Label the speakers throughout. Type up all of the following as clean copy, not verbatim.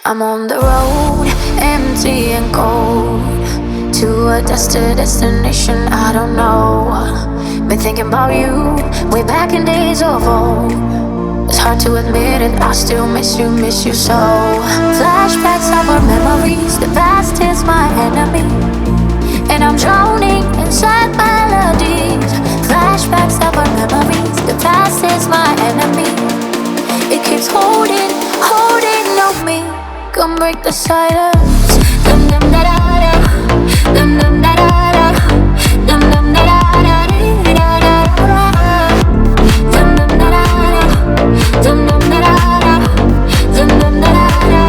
Speaker 1: I'm on the road, empty and cold, to a destination I don't know. Been thinking about you, way back in days of old. It's hard to admit it, I still miss you so. Flashbacks of our memories, the past is my enemy, and I'm drowning inside melodies. Flashbacks of our memories, the past is my enemy. It keeps holding on me. Come break the silence. Dum dum da da da. Dum dum da da da. Dum dum da da da da da da. Dum dum da da da. Dum dum da da da. Dum dum da da da.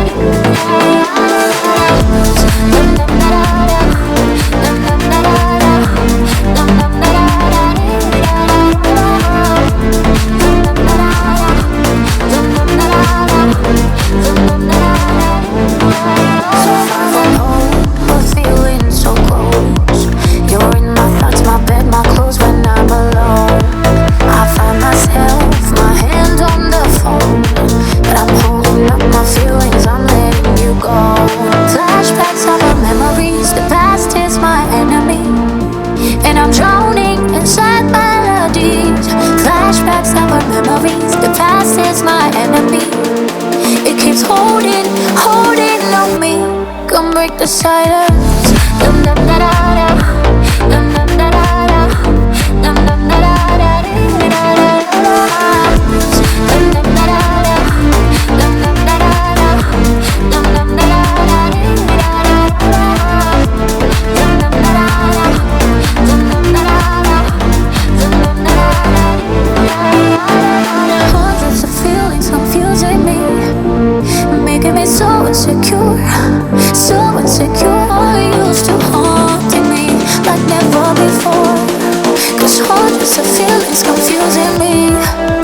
Speaker 1: Dum dum da da da. Dum dum da da da. Dum dum da da da. Dum dum da da da. Dum dum da da da. Dum dum da da da. So far from home, but feeling so close. You're in my thoughts, my bed, my clothes when I'm alone. I find myself, my hand on the phone, but I'm holding up my feelings, I'm letting you go. Flashbacks of our memories, the past is my enemy, and I'm drowning inside melodies. Flashbacks of our memories, the past is my enemy. It keeps holding on me. Come break the silence. Dum dum da da da. Dum dum da da da. Dum dum da da da da da da. Dum dum da da da. Dum dum da da da. Dum dum da da da da da. Dum dum da da da. Dum dum da da da. Dum dum da da da. Hundreds of feelings confusing me, making me so insecure, so insecure. You used to haunting me like never before, 'cause hundreds of feelings confusing me.